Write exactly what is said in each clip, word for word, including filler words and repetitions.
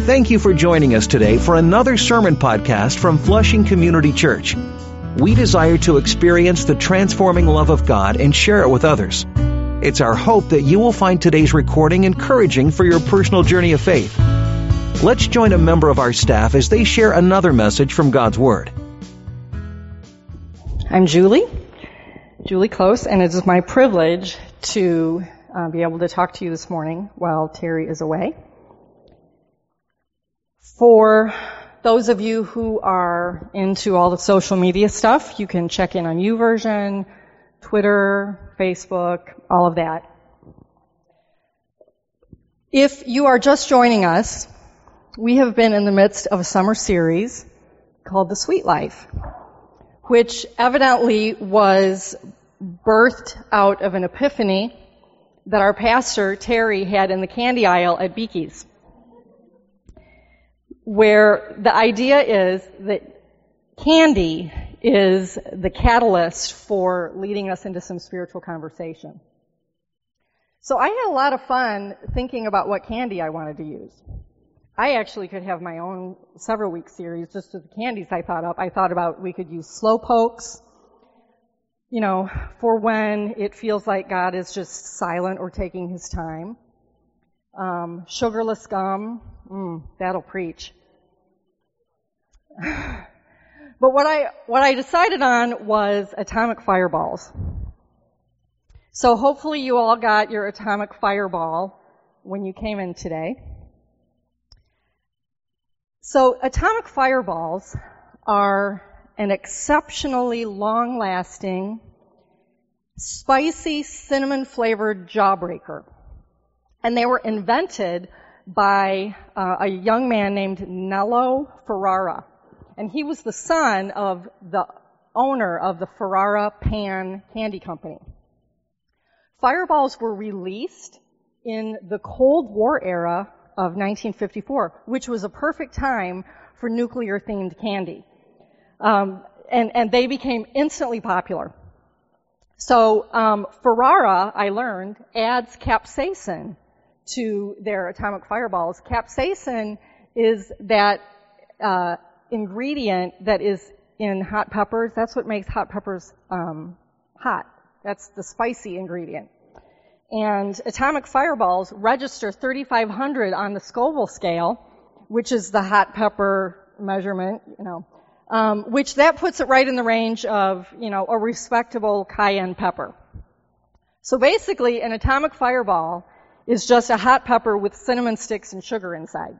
Thank you for joining us today for another sermon podcast from Flushing Community Church. We desire to experience the transforming love of God and share it with others. It's our hope that you will find today's recording encouraging for your personal journey of faith. Let's join a member of our staff as they share another message from God's Word. I'm Julie, Julie Close, and it is my privilege to uh, be able to talk to you this morning while Terry is away. For those of you who are into all the social media stuff, you can check in on YouVersion, Twitter, Facebook, all of that. If you are just joining us, we have been in the midst of a summer series called The Sweet Life, which evidently was birthed out of an epiphany that our pastor, Terry, had in the candy aisle at Beaky's, where the idea is that candy is the catalyst for leading us into some spiritual conversation. So I had a lot of fun thinking about what candy I wanted to use. I actually could have my own several week series just of the candies I thought of. I thought about we could use slow pokes, you know, for when it feels like God is just silent or taking his time. Um, sugarless gum, mm, that'll preach. But what I what I decided on was atomic fireballs. So hopefully you all got your atomic fireball when you came in today. So atomic fireballs are an exceptionally long-lasting, spicy, cinnamon-flavored jawbreaker. And they were invented by uh, a young man named Nello Ferrara. And he was the son of the owner of the Ferrara Pan Candy Company. Fireballs were released in the Cold War era of nineteen fifty-four, which was a perfect time for nuclear-themed candy. Um, and, and they became instantly popular. So um, Ferrara, I learned, adds capsaicin to their atomic fireballs. Capsaicin is that uh, ingredient that is in hot peppers. That's what makes hot peppers um, hot. That's the spicy ingredient. And atomic fireballs register thirty-five hundred on the Scoville scale, which is the hot pepper measurement, you know, um, which that puts it right in the range of, you know, a respectable cayenne pepper. So basically, an atomic fireball is just a hot pepper with cinnamon sticks and sugar inside.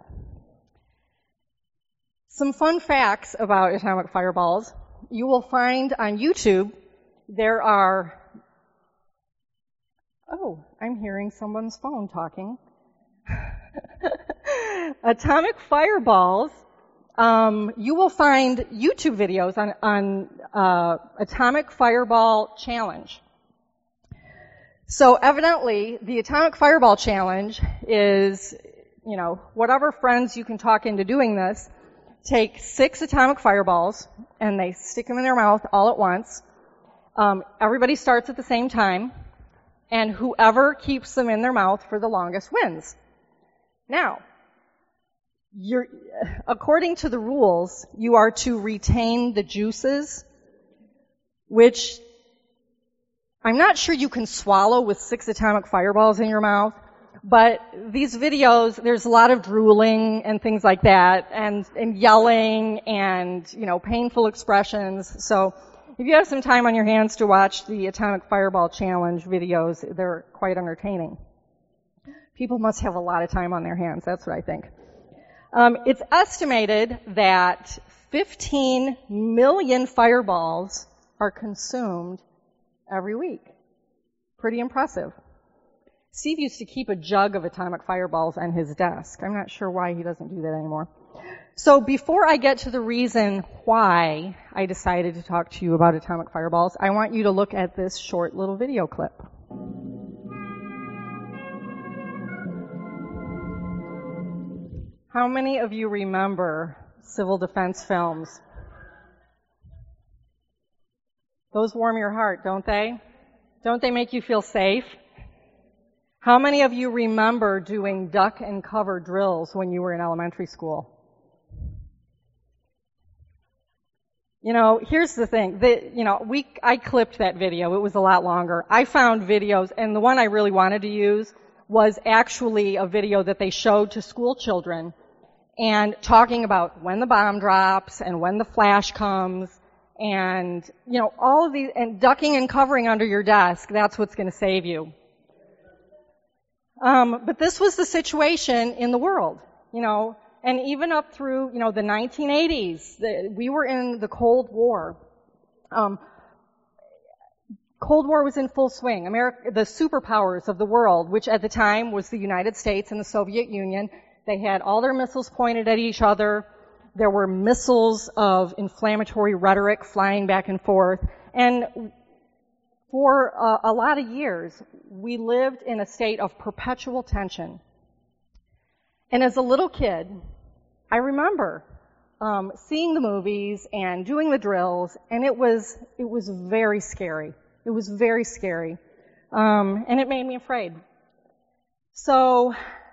Some fun facts about atomic fireballs. You will find on YouTube there are, oh, I'm hearing someone's phone talking. Atomic fireballs, um, you will find YouTube videos on, on uh, Atomic Fireball Challenge. So evidently, the Atomic Fireball Challenge is, you know, whatever friends you can talk into doing this, take six atomic fireballs and they stick them in their mouth all at once. Um, everybody starts at the same time, and whoever keeps them in their mouth for the longest wins. Now, you're, according to the rules, you are to retain the juices, which I'm not sure you can swallow with six atomic fireballs in your mouth, but these videos, there's a lot of drooling and things like that, and, and yelling and, you know, painful expressions. So if you have some time on your hands to watch the Atomic Fireball Challenge videos, they're quite entertaining. People must have a lot of time on their hands, that's what I think. Um, it's estimated that fifteen million fireballs are consumed every week. Pretty impressive. Steve used to keep a jug of atomic fireballs on his desk. I'm not sure why he doesn't do that anymore. So before I get to the reason why I decided to talk to you about atomic fireballs, I want you to look at this short little video clip. How many of you remember civil defense films? Those warm your heart, don't they? Don't they make you feel safe? How many of you remember doing duck and cover drills when you were in elementary school? You know, here's the thing. The, you know, we, I clipped that video. It was a lot longer. I found videos, and the one I really wanted to use was actually a video that they showed to school children and talking about when the bomb drops and when the flash comes and, you know, all of these, and ducking and covering under your desk. That's what's going to save you. Um, but this was the situation in the world, you know. And even up through, you know, the nineteen eighties, the, we were in the Cold War. Um, Cold War was in full swing. America, the superpowers of the world, which at the time was the United States and the Soviet Union, they had all their missiles pointed at each other. There were missiles of inflammatory rhetoric flying back and forth. And for uh, a lot of years, we lived in a state of perpetual tension. And as a little kid, I remember um, seeing the movies and doing the drills, and it was it was very scary. It was very scary, um, and it made me afraid. So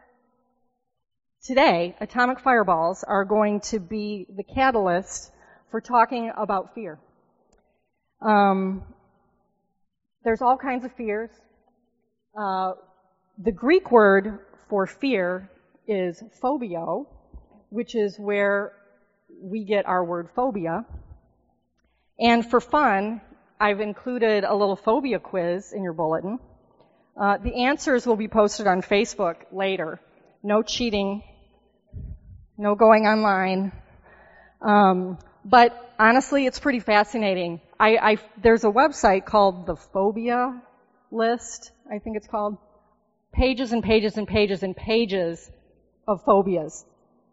today, atomic fireballs are going to be the catalyst for talking about fear. Um, there's all kinds of fears. Uh, the Greek word for fear is phobio, which is where we get our word phobia. And for fun, I've included a little phobia quiz in your bulletin. Uh, the answers will be posted on Facebook later. No cheating, no going online. Um, but honestly, it's pretty fascinating. I, I, there's a website called the Phobia List, I think it's called. Pages and pages and pages and pages of phobias.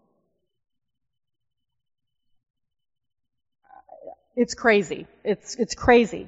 It's crazy. It's, it's crazy.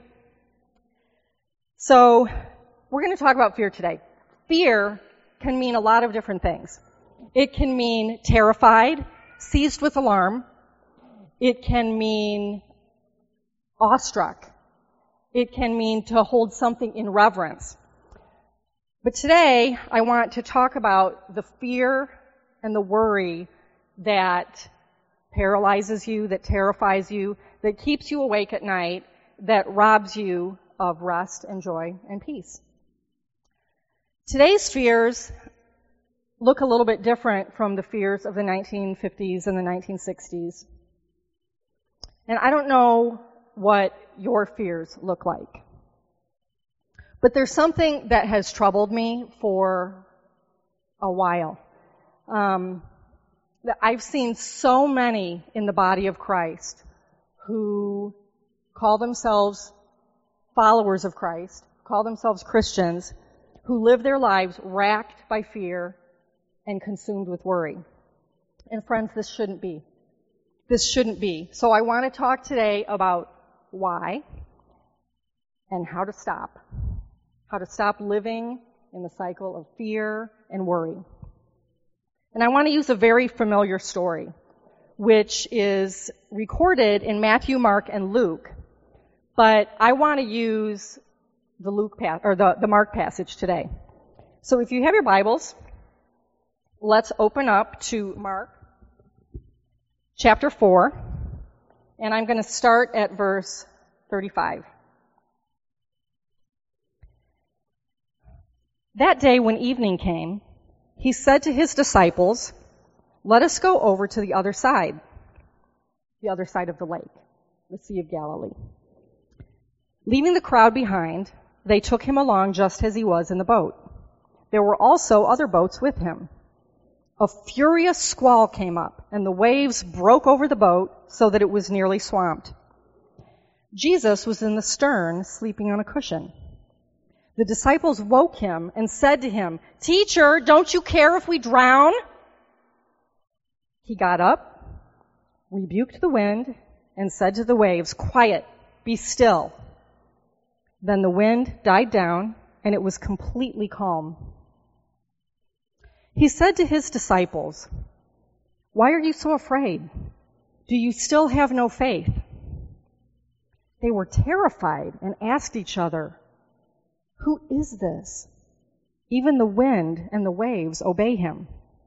So, we're going to talk about fear today. Fear can mean a lot of different things. It can mean terrified, seized with alarm. It can mean awestruck. It can mean to hold something in reverence. But today, I want to talk about the fear and the worry that paralyzes you, that terrifies you, that keeps you awake at night, that robs you of rest and joy and peace. Today's fears look a little bit different from the fears of the nineteen fifties and the nineteen sixties. And I don't know what your fears look like. But there's something that has troubled me for a while. Um, I've seen so many in the body of Christ who call themselves followers of Christ, call themselves Christians, who live their lives racked by fear and consumed with worry. And friends, this shouldn't be. This shouldn't be. So I want to talk today about why and how to stop. How to stop living in the cycle of fear and worry. And I want to use a very familiar story, which is recorded in Matthew, Mark, and Luke. But I want to use the Luke pa- or the, the Mark passage today. So if you have your Bibles, let's open up to Mark chapter four, and I'm going to start at verse thirty-five. That day when evening came, he said to his disciples, "Let us go over to the other side," the other side of the lake, the Sea of Galilee. Leaving the crowd behind, they took him along just as he was in the boat. There were also other boats with him. A furious squall came up, and the waves broke over the boat so that it was nearly swamped. Jesus was in the stern, sleeping on a cushion. The disciples woke him and said to him, "Teacher, don't you care if we drown?" He got up, rebuked the wind, and said to the waves, "Quiet, be still." Then the wind died down, and it was completely calm. He said to his disciples, "Why are you so afraid? Do you still have no faith?" They were terrified and asked each other, "Who is this? Even the wind and the waves obey him.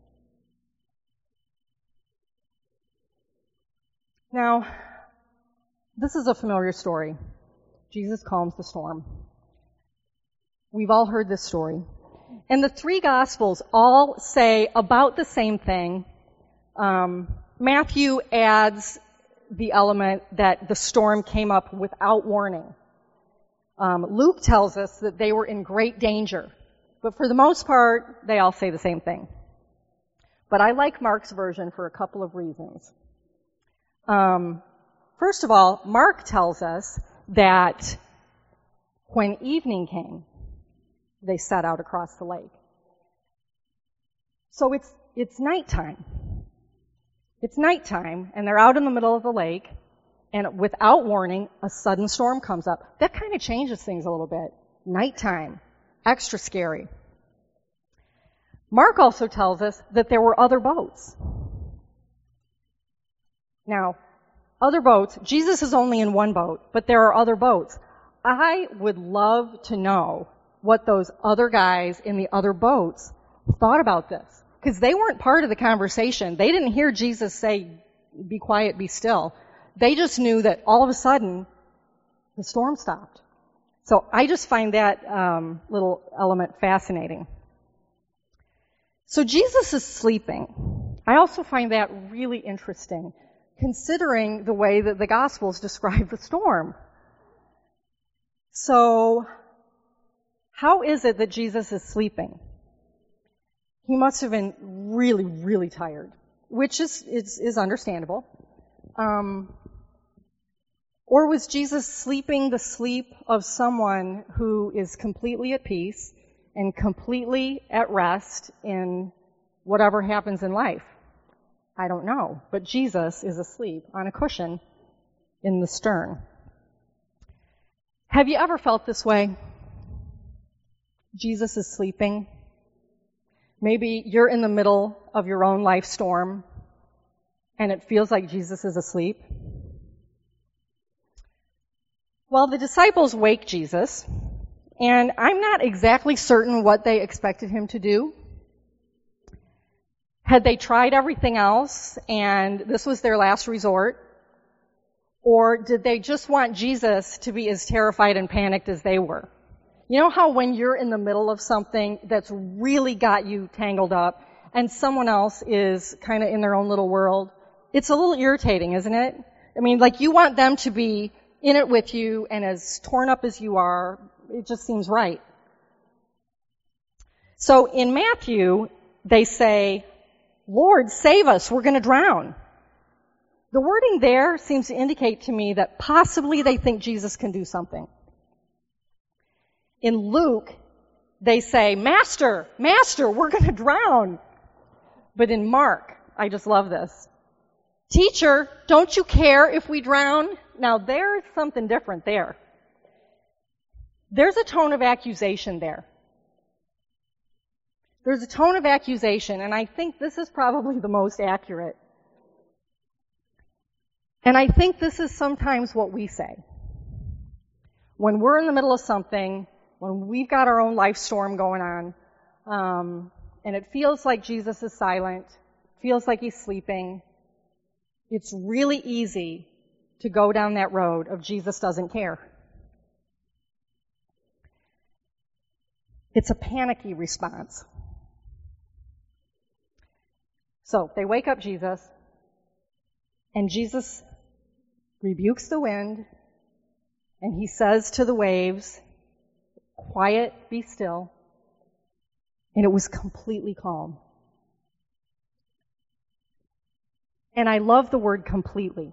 Now, this is a familiar story. Jesus calms the storm. We've all heard this story. And the three Gospels all say about the same thing. Um, Matthew adds the element that the storm came up without warning. Um, Luke tells us that they were in great danger. But for the most part, they all say the same thing. But I like Mark's version for a couple of reasons. Um, first of all, Mark tells us that when evening came, they set out across the lake. So it's it's nighttime. It's nighttime, and they're out in the middle of the lake, and without warning, a sudden storm comes up. That kind of changes things a little bit. Nighttime. Extra scary. Mark also tells us that there were other boats. Now, other boats, Jesus is only in one boat, but there are other boats. I would love to know what those other guys in the other boats thought about this. Because they weren't part of the conversation. They didn't hear Jesus say, be quiet, be still. They just knew that all of a sudden, the storm stopped. So I just find that um, little element fascinating. So Jesus is sleeping. I also find that really interesting, considering the way that the Gospels describe the storm. So, how is it that Jesus is sleeping? He must have been really, really tired, which is is, is understandable. Um, or was Jesus sleeping the sleep of someone who is completely at peace and completely at rest in whatever happens in life? I don't know. But Jesus is asleep on a cushion in the stern. Have you ever felt this way? Jesus is sleeping. Maybe you're in the middle of your own life storm, and it feels like Jesus is asleep. Well, the disciples wake Jesus, and I'm not exactly certain what they expected him to do. Had they tried everything else, and this was their last resort? Or did they just want Jesus to be as terrified and panicked as they were? You know how when you're in the middle of something that's really got you tangled up, and someone else is kind of in their own little world? It's a little irritating, isn't it? I mean, like you want them to be in it with you and as torn up as you are. It just seems right. So in Matthew, they say, Lord, save us, we're going to drown. The wording there seems to indicate to me that possibly they think Jesus can do something. In Luke, they say, Master, Master, we're going to drown. But in Mark, I just love this. Teacher, don't you care if we drown? Now there's something different there. There's a tone of accusation there. There's a tone of accusation, and I think this is probably the most accurate. And I think this is sometimes what we say. When we're in the middle of something, when we've got our own life storm going on, um, and it feels like Jesus is silent, feels like he's sleeping, it's really easy to go down that road of Jesus doesn't care. It's a panicky response. So they wake up Jesus, and Jesus rebukes the wind, and he says to the waves, quiet, be still. And it was completely calm. And I love the word completely,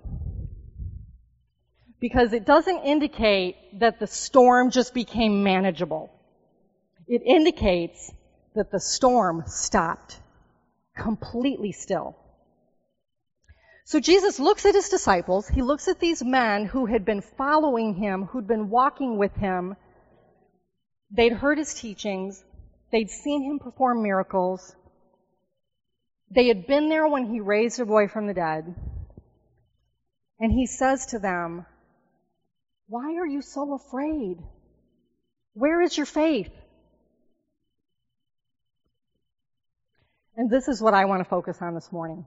because it doesn't indicate that the storm just became manageable. It indicates that the storm stopped completely still. So Jesus looks at his disciples. He looks at these men who had been following him, who'd been walking with him. They'd heard his teachings. They'd seen him perform miracles. They had been there when he raised a boy from the dead. And he says to them, why are you so afraid? Where is your faith? And this is what I want to focus on this morning.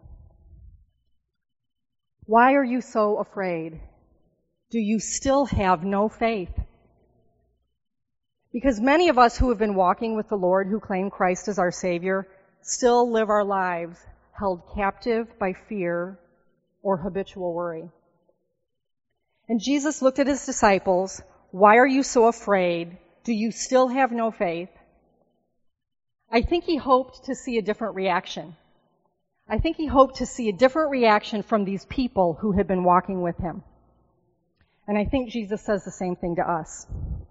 Why are you so afraid? Do you still have no faith? Because many of us who have been walking with the Lord, who claim Christ as our Savior, still live our lives held captive by fear or habitual worry. And Jesus looked at his disciples. Why are you so afraid? Do you still have no faith? I think he hoped to see a different reaction. I think he hoped to see a different reaction from these people who had been walking with him. And I think Jesus says the same thing to us.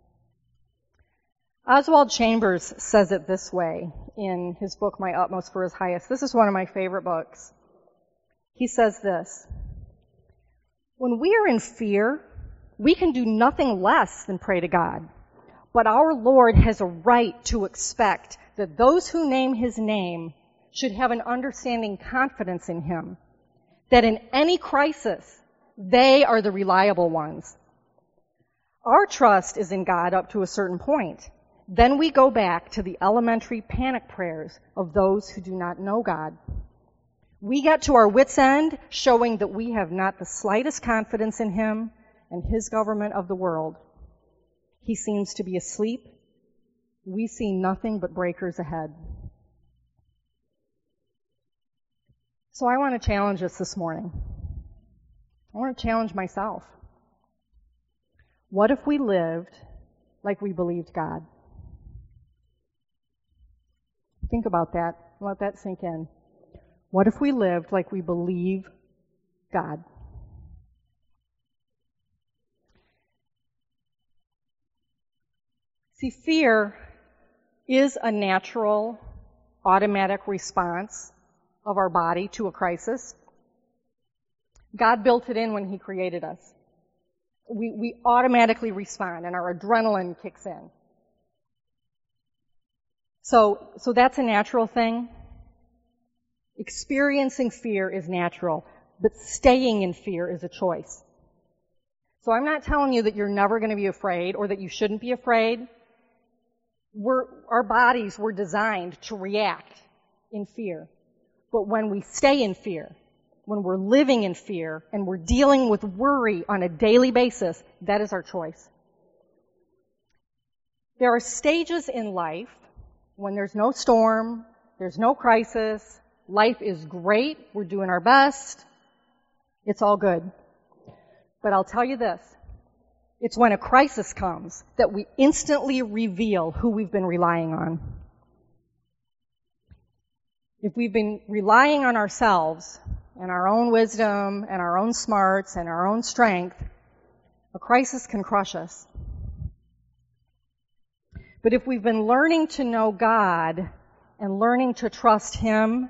Oswald Chambers says it this way in his book, My Utmost for His Highest. This is one of my favorite books. He says this: when we are in fear, we can do nothing less than pray to God. But our Lord has a right to expect that those who name his name should have an understanding confidence in him, that in any crisis, they are the reliable ones. Our trust is in God up to a certain point. Then we go back to the elementary panic prayers of those who do not know God. We get to our wits' end, showing that we have not the slightest confidence in him and his government of the world. He seems to be asleep. We see nothing but breakers ahead. So I want to challenge us this morning. I want to challenge myself. What if we lived like we believed God? Think about that. Let that sink in. What if we lived like we believe God? See, fear is a natural, automatic response of our body to a crisis. God built it in when he created us. We, we automatically respond and our adrenaline kicks in. So, so that's a natural thing. Experiencing fear is natural, but staying in fear is a choice. So I'm not telling you that you're never going to be afraid or that you shouldn't be afraid. We're, our bodies were designed to react in fear. But when we stay in fear, when we're living in fear, and we're dealing with worry on a daily basis, that is our choice. There are stages in life when there's no storm, there's no crisis, life is great, we're doing our best, it's all good. But I'll tell you this, it's when a crisis comes that we instantly reveal who we've been relying on. If we've been relying on ourselves and our own wisdom and our own smarts and our own strength, a crisis can crush us. But if we've been learning to know God and learning to trust him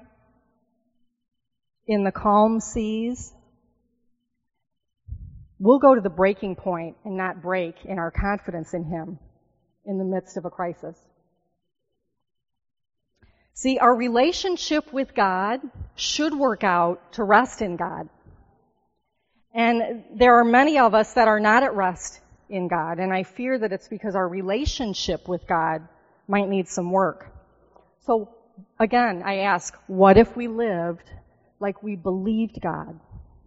in the calm seas, we'll go to the breaking point and not break in our confidence in him in the midst of a crisis. See, our relationship with God should work out to rest in God. And there are many of us that are not at rest in God, and I fear that it's because our relationship with God might need some work. So, again, I ask, what if we lived like we believed God?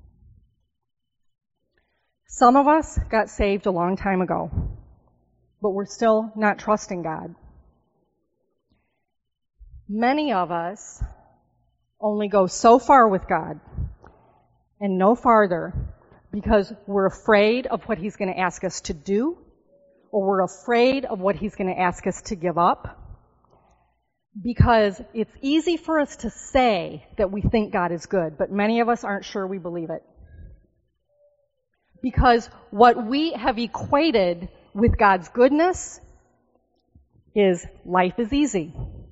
Some of us got saved a long time ago, but we're still not trusting God. Many of us only go so far with God and no farther because we're afraid of what he's going to ask us to do, or we're afraid of what he's going to ask us to give up, because it's easy for us to say that we think God is good, but many of us aren't sure we believe it. Because what we have equated with God's goodness is life is easy.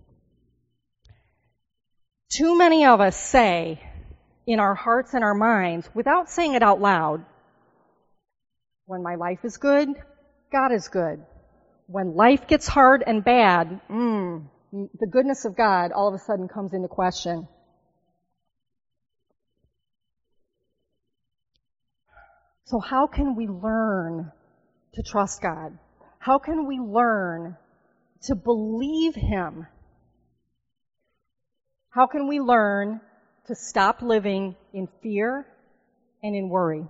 Too many of us say in our hearts and our minds, without saying it out loud, when my life is good, God is good. When life gets hard and bad, mm, the goodness of God all of a sudden comes into question. So how can we learn to trust God? How can we learn to believe him? How can we learn to stop living in fear and in worry?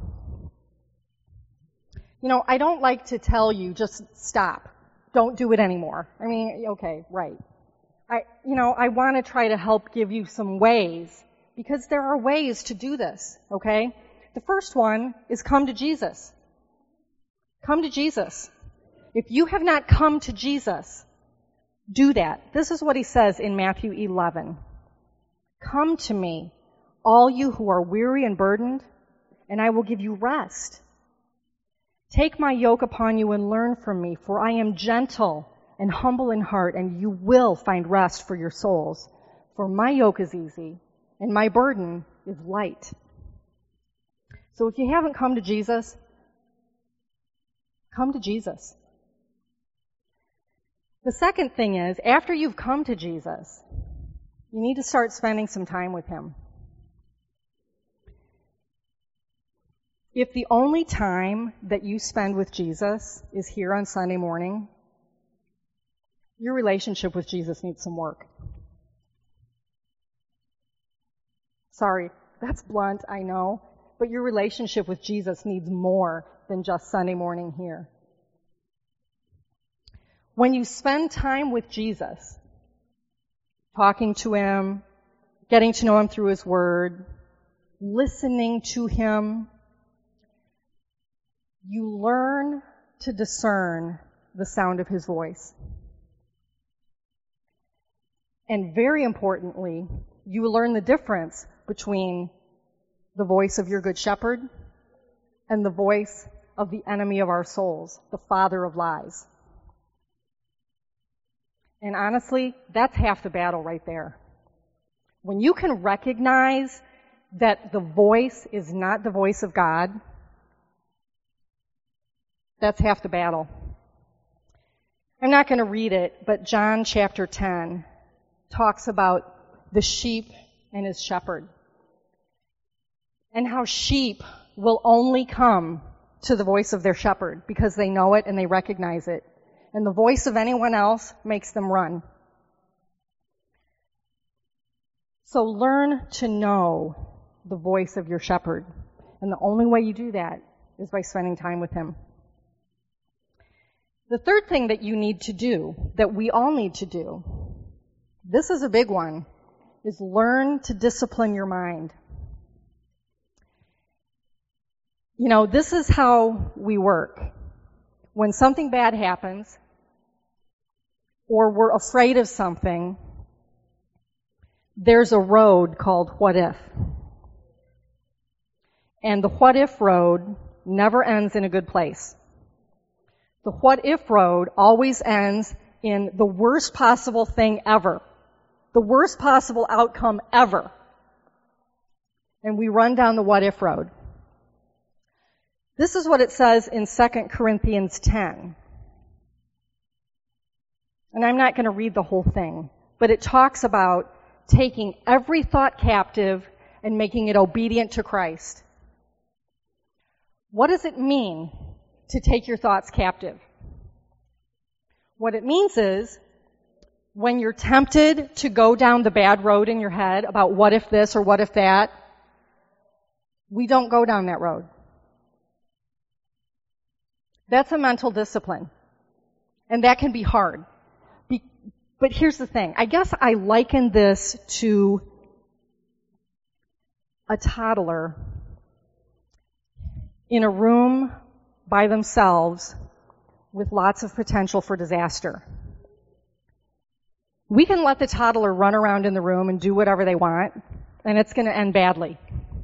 You know, I don't like to tell you just stop. Don't do it anymore. I mean, okay, right. I, you know, I want to try to help give you some ways, because there are ways to do this, okay? The first one is come to Jesus. Come to Jesus. If you have not come to Jesus, do that. This is what he says in Matthew eleven. Come to me, all you who are weary and burdened, and I will give you rest. Take my yoke upon you and learn from me, for I am gentle and humble in heart, and you will find rest for your souls. For my yoke is easy, and my burden is light. So if you haven't come to Jesus, come to Jesus. The second thing is, after you've come to Jesus, you need to start spending some time with him. If the only time that you spend with Jesus is here on Sunday morning, your relationship with Jesus needs some work. Sorry, that's blunt, I know, but your relationship with Jesus needs more than just Sunday morning here. When you spend time with Jesus, talking to him, getting to know him through his word, listening to him, you learn to discern the sound of his voice. And very importantly, you learn the difference between the voice of your good shepherd and the voice of the enemy of our souls, the father of lies. And honestly, that's half the battle right there. When you can recognize that the voice is not the voice of God, that's half the battle. I'm not going to read it, but John chapter ten talks about the sheep and his shepherd, and how sheep will only come to the voice of their shepherd because they know it and they recognize it. And the voice of anyone else makes them run. So learn to know the voice of your shepherd. And the only way you do that is by spending time with him. The third thing that you need to do, that we all need to do, this is a big one, is learn to discipline your mind. You know, this is how we work. When something bad happens, or we're afraid of something, there's a road called what if. And the what if road never ends in a good place. The what if road always ends in the worst possible thing ever. The worst possible outcome ever. And we run down the what if road. This is what it says in Second Corinthians ten. And I'm not going to read the whole thing, but it talks about taking every thought captive and making it obedient to Christ. What does it mean to take your thoughts captive? What it means is, when you're tempted to go down the bad road in your head about what if this or what if that, we don't go down that road. That's a mental discipline. And that can be hard. Be- but here's the thing. I guess I liken this to a toddler in a room by themselves with lots of potential for disaster. We can let the toddler run around in the room and do whatever they want, and it's going to end badly.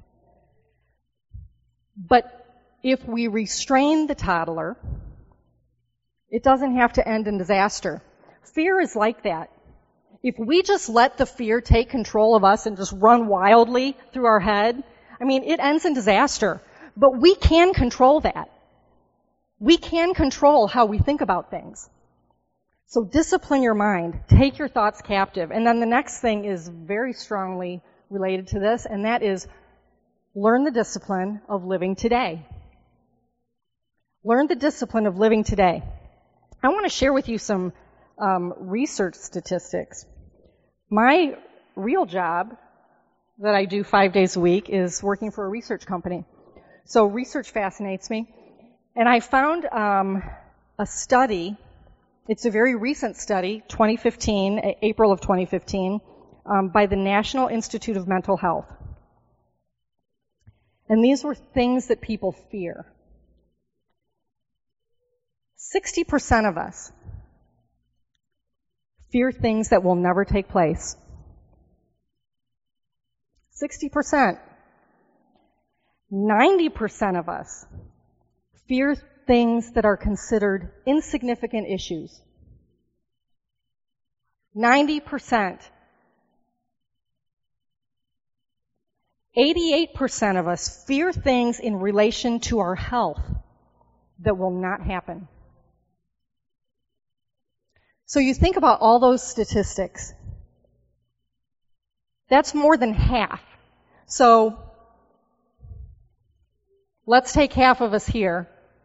But if we restrain the toddler, it doesn't have to end in disaster. Fear is like that. If we just let the fear take control of us and just run wildly through our head, I mean, it ends in disaster. But we can control that. We can control how we think about things. So discipline your mind. Take your thoughts captive. And then the next thing is very strongly related to this, and that is learn the discipline of living today. Learn the discipline of living today. I want to share with you some um, research statistics. My real job that I do five days a week is working for a research company. So research fascinates me. And I found um, a study. It's a very recent study, twenty fifteen, April of twenty fifteen, um, by the National Institute of Mental Health. And these were things that people fear. sixty percent of us fear things that will never take place. sixty percent. ninety percent of us fear things that are considered insignificant issues. ninety percent. eighty-eight percent of us fear things in relation to our health that will not happen. So you think about all those statistics. That's more than half. So let's take half of us here,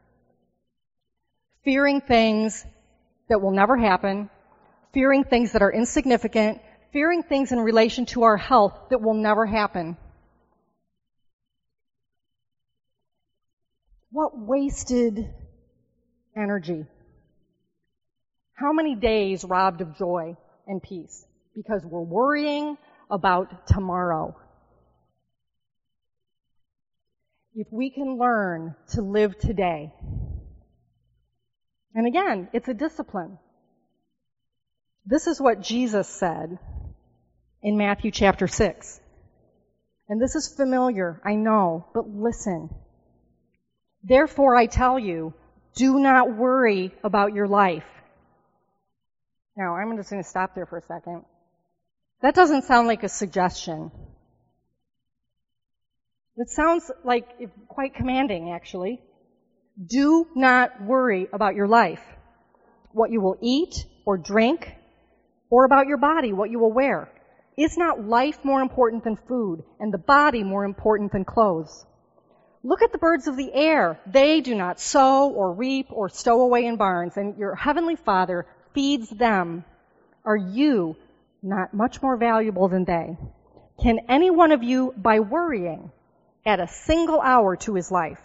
fearing things that will never happen, fearing things that are insignificant, fearing things in relation to our health that will never happen. What wasted energy? How many days robbed of joy and peace because we're worrying about tomorrow? If we can learn to live today, and again, it's a discipline. This is what Jesus said in Matthew chapter six. And this is familiar, I know, but listen. Therefore I tell you, do not worry about your life. Now, I'm just going to stop there for a second. That doesn't sound like a suggestion. It sounds like quite commanding, actually. Do not worry about your life, what you will eat or drink, or about your body, what you will wear. Is not life more important than food, and the body more important than clothes? Look at the birds of the air. They do not sow or reap or stow away in barns, and your heavenly Father feeds them. Are you not much more valuable than they? Can any one of you, by worrying, add a single hour to his life?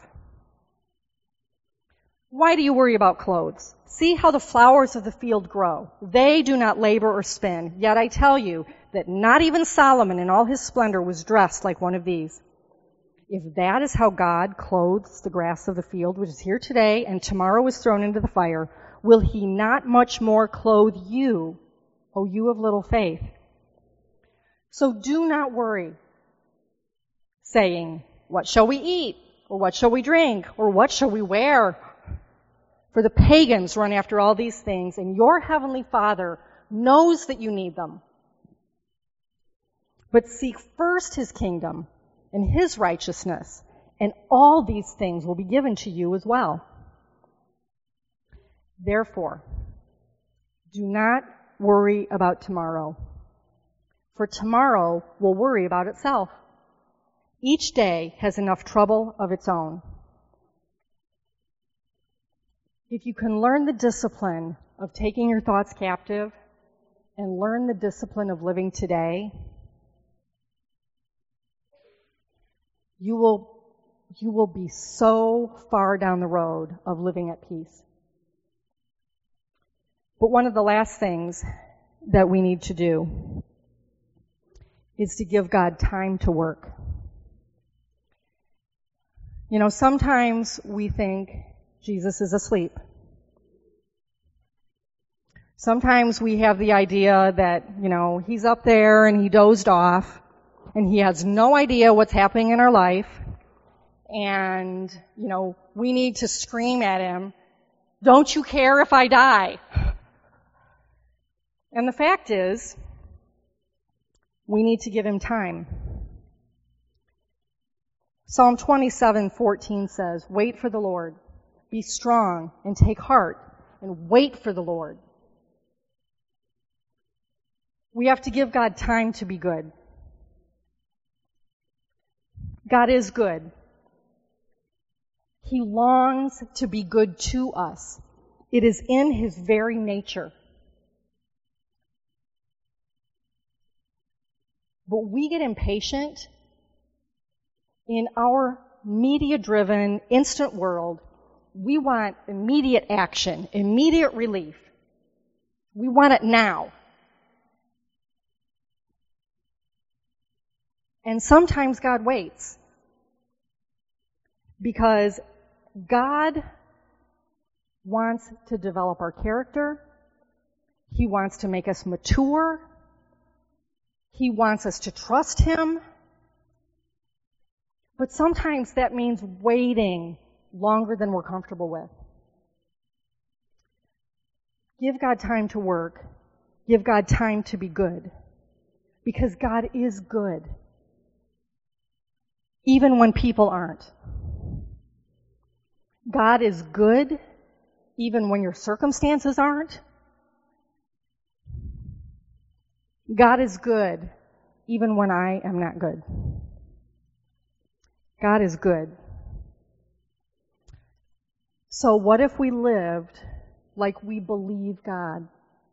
Why do you worry about clothes? See how the flowers of the field grow. They do not labor or spin. Yet I tell you that not even Solomon in all his splendor was dressed like one of these. If that is how God clothes the grass of the field, which is here today and tomorrow is thrown into the fire, will he not much more clothe you, O you of little faith? So do not worry, saying, what shall we eat? Or what shall we drink? Or what shall we wear? For the pagans run after all these things, and your heavenly Father knows that you need them. But seek first his kingdom and his righteousness, and all these things will be given to you as well. Therefore, do not worry about tomorrow, for tomorrow will worry about itself. Each day has enough trouble of its own. If you can learn the discipline of taking your thoughts captive and learn the discipline of living today, you will, you will be so far down the road of living at peace. But one of the last things that we need to do is to give God time to work. You know, sometimes we think Jesus is asleep. Sometimes we have the idea that, you know, he's up there and he dozed off and he has no idea what's happening in our life, and, you know, we need to scream at him, don't you care if I die? And the fact is, we need to give him time. Psalm twenty-seven fourteen says, wait for the Lord. Be strong and take heart and wait for the Lord. We have to give God time to be good. God is good. He longs to be good to us. It is in his very nature. But we get impatient in our media-driven, instant world. We want immediate action, immediate relief. We want it now. And sometimes God waits. Because God wants to develop our character. He wants to make us mature. He wants us to trust Him. But sometimes that means waiting longer than we're comfortable with. Give God time to work. Give God time to be good. Because God is good. Even when people aren't. God is good even when your circumstances aren't. God is good even when I am not good. God is good. So what if we lived like we believe God?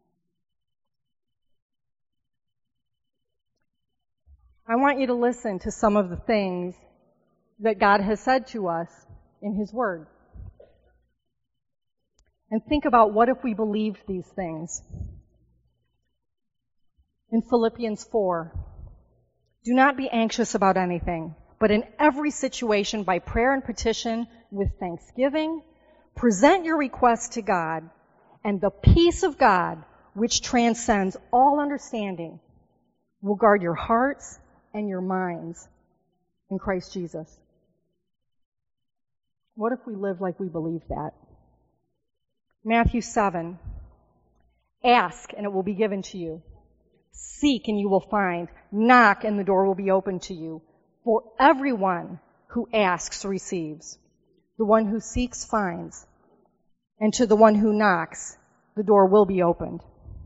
I want you to listen to some of the things that God has said to us in His Word. And think about what if we believed these things. In Philippians four, do not be anxious about anything, but in every situation by prayer and petition with thanksgiving, present your requests to God, and the peace of God, which transcends all understanding, will guard your hearts and your minds in Christ Jesus. What if we live like we believe that? Matthew seven, ask and it will be given to you. Seek and you will find. Knock and the door will be opened to you. For everyone who asks receives. The one who seeks finds. And to the one who knocks, the door will be opened.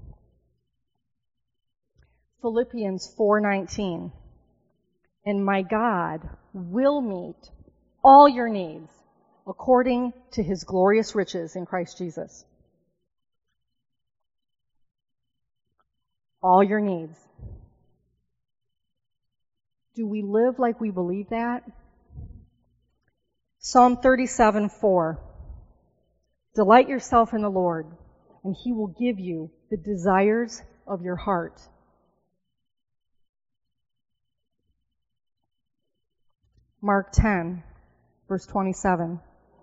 Philippians four nineteen. And my God will meet all your needs according to His glorious riches in Christ Jesus. All your needs. Do we live like we believe that? Psalm thirty-seven four. Delight yourself in the Lord, and He will give you the desires of your heart. Mark ten, verse twenty-seven.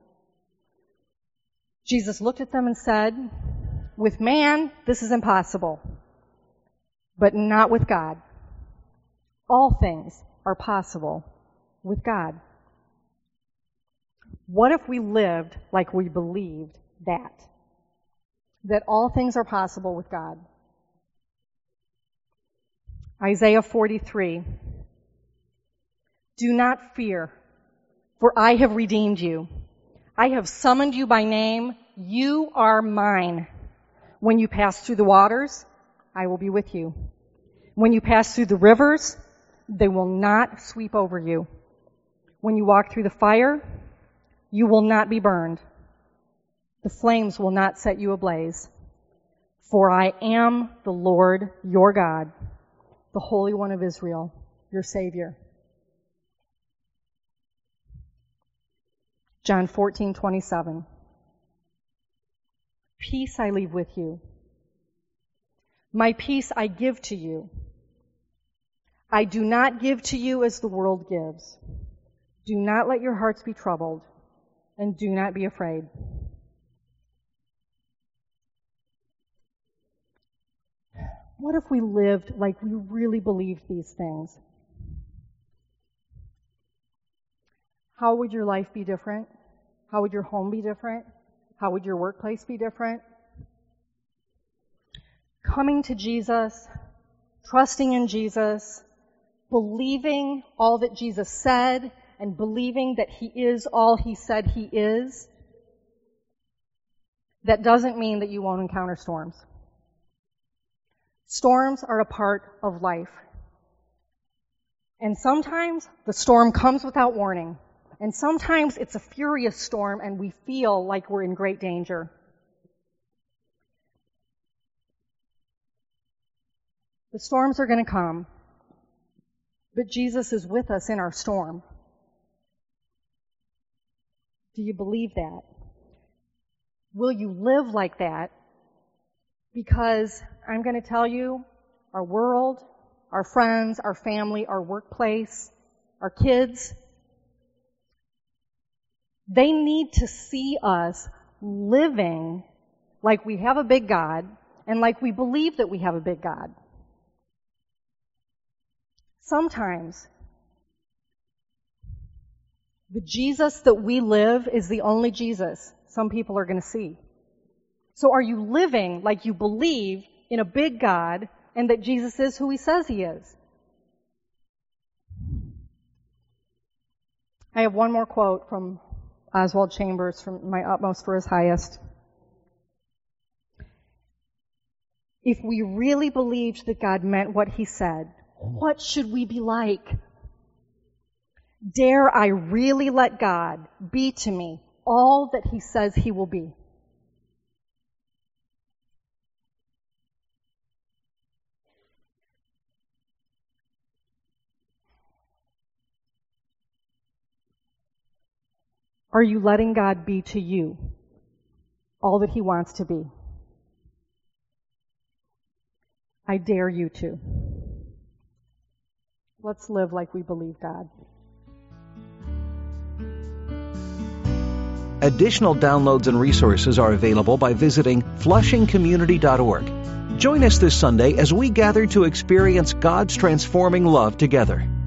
Jesus looked at them and said, with man, this is impossible, but not with God. All things are possible with God. What if we lived like we believed that? That all things are possible with God. Isaiah forty-three. Do not fear, for I have redeemed you. I have summoned you by name. You are mine. When you pass through the waters, I will be with you. When you pass through the rivers, they will not sweep over you. When you walk through the fire, you will not be burned. The flames will not set you ablaze. For I am the Lord your God, the Holy One of Israel, your Savior. John fourteen twenty-seven. Peace I leave with you. My peace I give to you. I do not give to you as the world gives. Do not let your hearts be troubled, and do not be afraid. What if we lived like we really believed these things? How would your life be different? How would your home be different? How would your workplace be different? Coming to Jesus, trusting in Jesus, believing all that Jesus said, and believing that He is all He said He is, that doesn't mean that you won't encounter storms. Storms are a part of life. And sometimes the storm comes without warning. And sometimes it's a furious storm and we feel like we're in great danger. The storms are going to come. but Jesus is with us in our storm. Do you believe that? Will you live like that? Because I'm going to tell you, our world, our friends, our family, our workplace, our kids, they need to see us living like we have a big God and like we believe that we have a big God. Sometimes the Jesus that we live is the only Jesus some people are going to see. So are you living like you believe in a big God and that Jesus is who he says he is? I have one more quote from Oswald Chambers from My Utmost for His Highest. If we really believed that God meant what he said, what should we be like? Dare I really let God be to me all that he says he will be? Are you letting God be to you all that he wants to be? I dare you to. Let's live like we believe God. Additional downloads and resources are available by visiting flushing community dot org. Join us this Sunday as we gather to experience God's transforming love together.